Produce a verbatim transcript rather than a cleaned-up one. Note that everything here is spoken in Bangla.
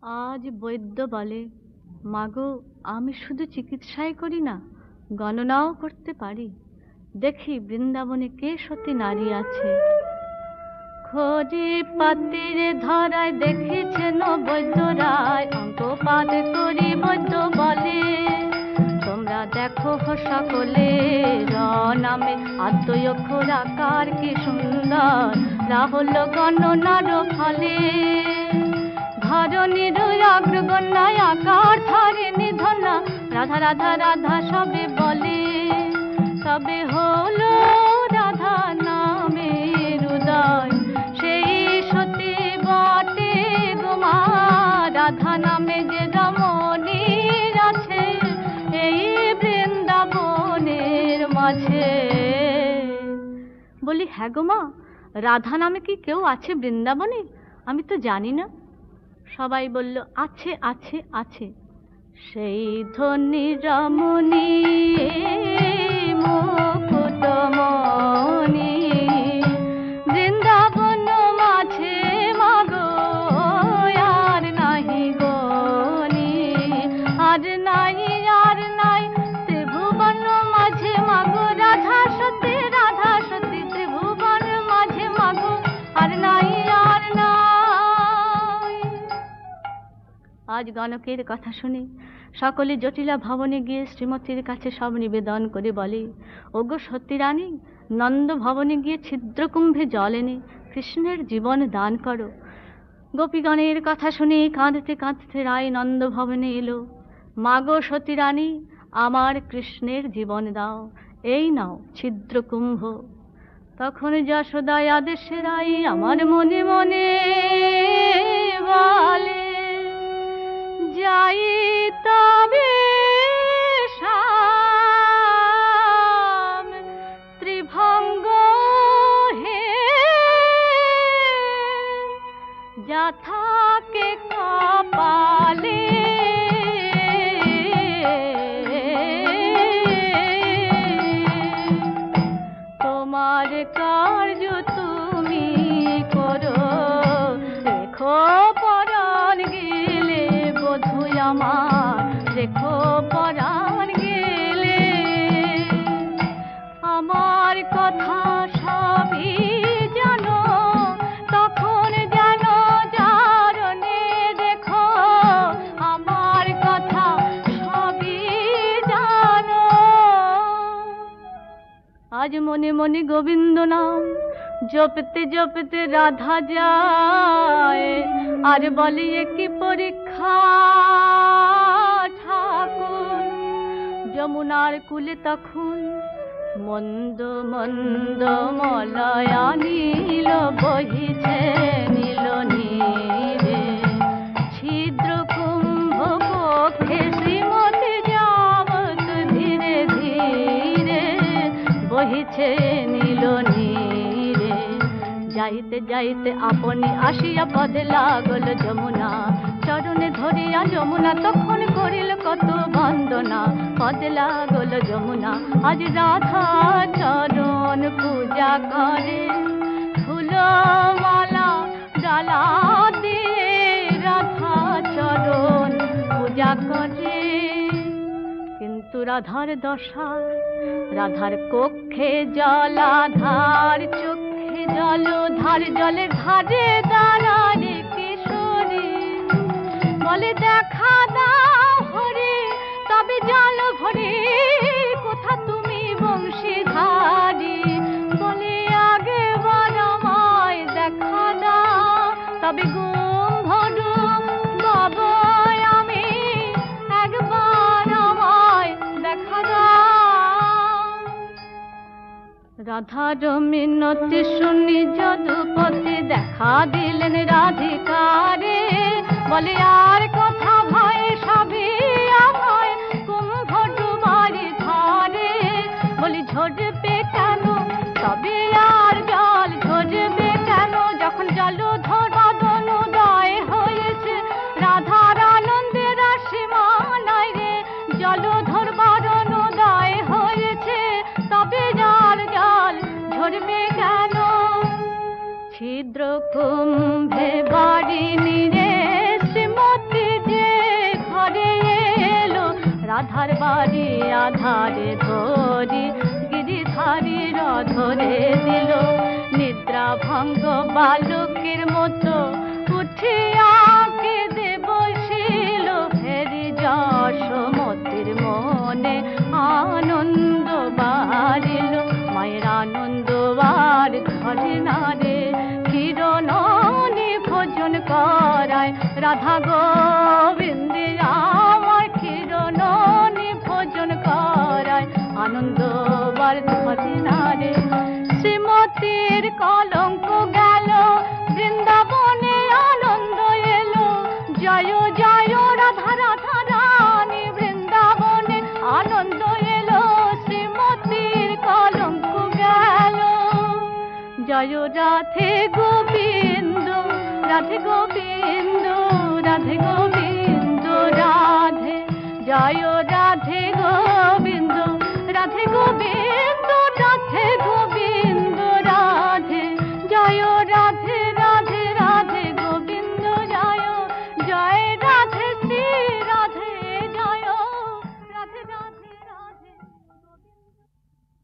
আজ বৈদ্য বলে, মাগো আমি শুধু চিকিৎসাই করি না, গণনাও করতে পারি। দেখি বৃন্দাবনে কে সতী নারী আছে। খোঁজি পাতিরে ধরায় দেখেছেন বৈদ্য রায়, অঙ্ক পাঠ করি বৈদ্য বলে। তোমরা দেখো সকলে র নামে আদ্যয় অক্ষর আকার কি সুন্দর, রাহুল গণনার ফলে। ধরণীর অগ্রগণ্যায় আকার ধরে নিধনা, রাধা রাধা রাধা সবে বলে। তবে হলো রাধা নামের উদয়, সেই সতী বটে গোমা। রাধা নামে যে রমণীর আছে, এই বৃন্দাবনের মাঝে। বলি, হ্যাঁ গো মা, রাধা নামে কি কেউ আছে বৃন্দাবনে? আমি তো জানি না। সবাই বলল, আছে আছে আছে। সেই ধনী রমণী মুকুটমণি, বৃন্দাবন মাঝে মাগো আর নাহি গনি। আর নাই আর নাই ত্রিভুবন মাঝে মাগো রাধা সতী, রাধা সতী ত্রিভুবন মাঝে মাগো আর নাই আর নাই। আজ গণকের কথা শুনে সকলে জটিলা ভবনে গিয়ে শ্রীমতীর কাছে সব নিবেদন করে বলে, ওগো সতী রানী, নন্দ ভবনে গিয়ে ছিদ্রকুম্ভে জল এনে কৃষ্ণের জীবন দান করো। গোপীগণের কথা শুনে কাঁদতে কাঁদতে রায় নন্দ ভবনে এলো। মাগো সতী রানী, আমার কৃষ্ণের জীবন দাও, এই নাও ছিদ্রকুম্ভ। তখন যশোদায় আদেশে রায় আমার মনে মনে বলে, যাই তবে শ্যাম ত্রিভঙ্গ হে, যা থাকে কপালে। তোমার কার্য তুমি করো, রেখো পরাণ গেলে বধূ আমার, রেখো পরাণ গেলে। আমার কথা সবই জানো, তখন যেন জারণে দেখো। আমার কথা সবই জানো। আজ মনে মনে গোবিন্দ নাম জপতে জপতে রাধা যায়, আর বলে কি পরীক্ষা ঠাকুর। যমুনার কুলে তখন মন্দ মন্দ মলয়া নীল বহিছে নীল নীরে। ছিদ্র কুম্ভ পক্ষে শ্রীমতী যাবত ধীরে ধীরে বহিছে নীল নীরে। যাইতে যাইতে আপনি আসিয়া পদে লাগল যমুনা, চরণে ধরিয়া যমুনা তখন করিল কত বন্দনা। পদে লাগল যমুনা, আজ রাধা চরণ পূজা করে। ফুল মালা ডালা দিয়ে রাধা চরণ পূজা করে। কিন্তু রাধার দশা, রাধার কক্ষে জলাধার, চোখে জল ধার, জলের ধারে দাঁড়ারে কিশোরী। বলে, দেখা দাও হরি, তবে জল ভরে, কোথা তুমি বংশীধারী। বলে, আগে বার আমায় দেখা দাও, তবে গুম ভরুম বাবায় আমি, একবার আমায় দেখা দাও। রাধার মিনতি শুনি যদুপতি দেখা দিলেন রাধিকারে। বলে, আর কথা ভয় সবই আমায় কুম্ভ ডুবারি ধারে। বলি, ঝরবে কেন তবে আর জল, ঝরবে কেন যখন জল ধরবাদন উদয় হয়েছে। রাধার আনন্দের সীমা নাই রে, জল ধরবাদন উদয় হয়েছে, তবে যার জল ঝরবে কেন। ছিদ্র কুম্ভে বাড়ি নিরে শ্রীমতী রাধারে ধরি গিরিধারীর ধরে দিল নিদ্রা ভঙ্গ বালকের মতো উঠিয়া কেঁদে বসিল ফেরি যশোমতির মনে আনন্দ বাড়িল মায়ের আনন্দ আর ধরে না রে কিরণনি ভোজন করায় রাধা গোবিন্দে আমার কিরণনি ভোজন করায় আনন্দ আর ধরে না রে শ্রীমতীর কলঙ্ক গেল বৃন্দাবনে আনন্দ এলো জয় জয় রাধা রাধা রানী বৃন্দাবনে আনন্দ এলো শ্রীমতীর কলঙ্ক গেল জয় রাধে গোবিন্দ রাধে গোবিন্দ